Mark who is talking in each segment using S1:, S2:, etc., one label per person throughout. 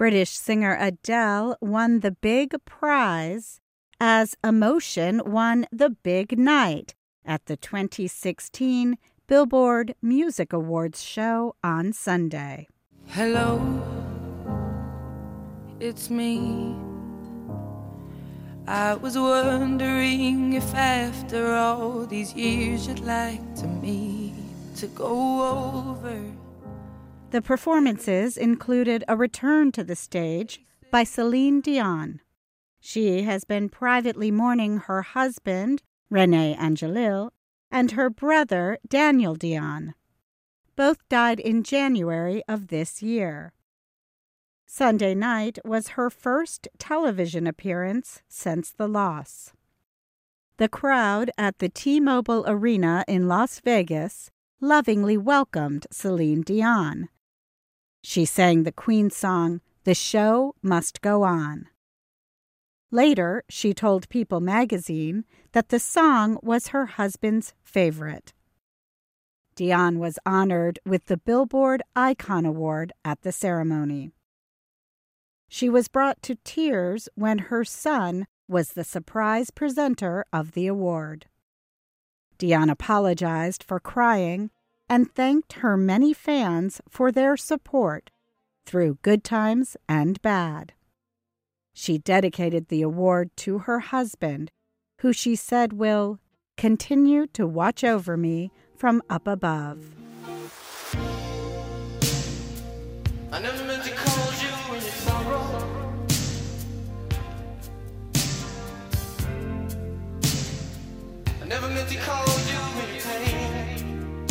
S1: British singer Adele won the big prize as Emotion won the big night at the 2016 Billboard Music Awards show on Sunday.
S2: Hello, it's me. I was wondering if after all these years you'd like to me to go over.
S1: The performances included a return to the stage by Celine Dion. She has been privately mourning her husband, René Angelil, and her brother, Daniel Dion. Both died in January of this year. Sunday night was her first television appearance since the loss. The crowd at the T-Mobile Arena in Las Vegas lovingly welcomed Celine Dion. She sang the Queen song, "The Show Must Go On." Later, she told People magazine that the song was her husband's favorite. Dion was honored with the Billboard Icon Award at the ceremony. She was brought to tears when her son was the surprise presenter of the award. Dion apologized for crying and thanked her many fans for their support through good times and bad. She dedicated the award to her husband, who she said will continue to watch over me from up above.
S2: I never meant to call you in your sorrow. I never meant to call you in your pain.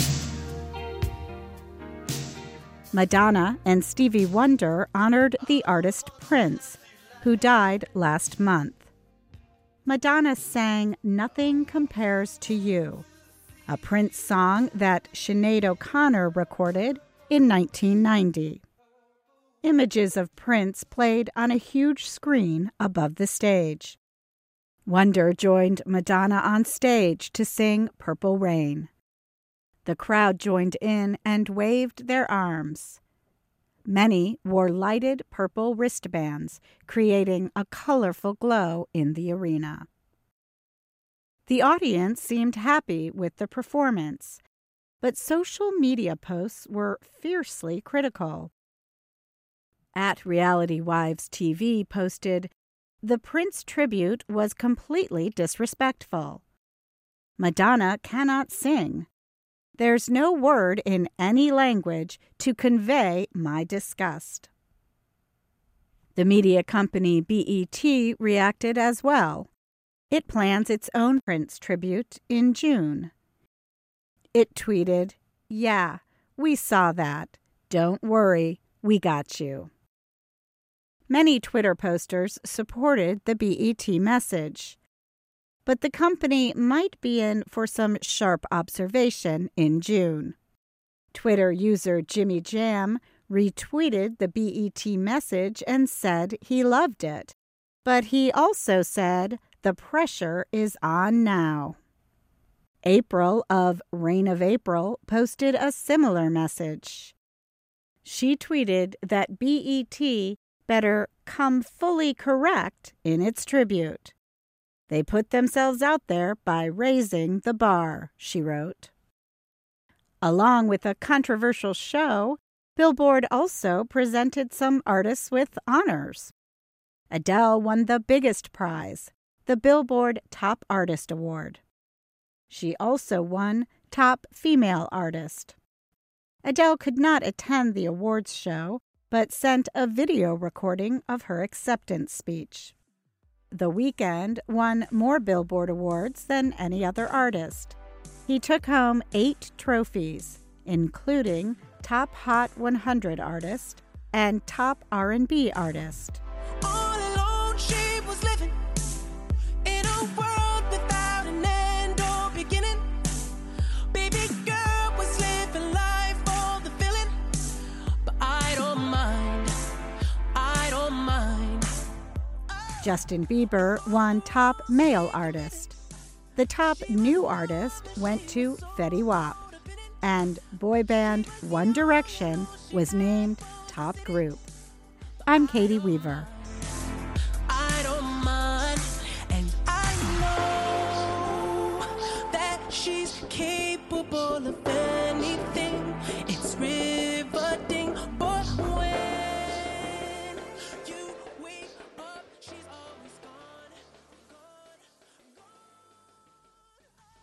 S1: Madonna and Stevie Wonder honored the artist Prince, who died last month. Madonna sang "Nothing Compares to You," a Prince song that Sinead O'Connor recorded in 1990. Images of Prince played on a huge screen above the stage. Wonder joined Madonna on stage to sing "Purple Rain." The crowd joined in and waved their arms. Many wore lighted purple wristbands, creating a colorful glow in the arena. The audience seemed happy with the performance, but social media posts were fiercely critical. At Reality Wives TV posted, "The Prince tribute was completely disrespectful. Madonna cannot sing. There's no word in any language to convey my disgust." The media company BET reacted as well. It plans its own Prince tribute in June. It tweeted, "Yeah, we saw that. Don't worry, we got you." Many Twitter posters supported the BET message, but the company might be in for some sharp observation in June. Twitter user Jimmy Jam retweeted the BET message and said he loved it, but he also said the pressure is on now. April of Reign of April posted a similar message. She tweeted that BET better come fully correct in its tribute. They put themselves out there by raising the bar, she wrote. Along with a controversial show, Billboard also presented some artists with honors. Adele won the biggest prize, the Billboard Top Artist Award. She also won Top Female Artist. Adele could not attend the awards show, but sent a video recording of her acceptance speech. The Weeknd won more Billboard awards than any other artist. He took home 8 trophies, including Top Hot 100 Artist and Top R&B Artist.
S2: All alone she was living in a world without an end or beginning. Baby girl was living life for the feeling, but I don't mind, I don't mind.
S1: Justin Bieber won Top Male Artist. The top new artist went to Fetty Wap, and boy band One Direction was named Top Group. I'm Katie Weaver.
S2: I don't mind, and I know that she's capable of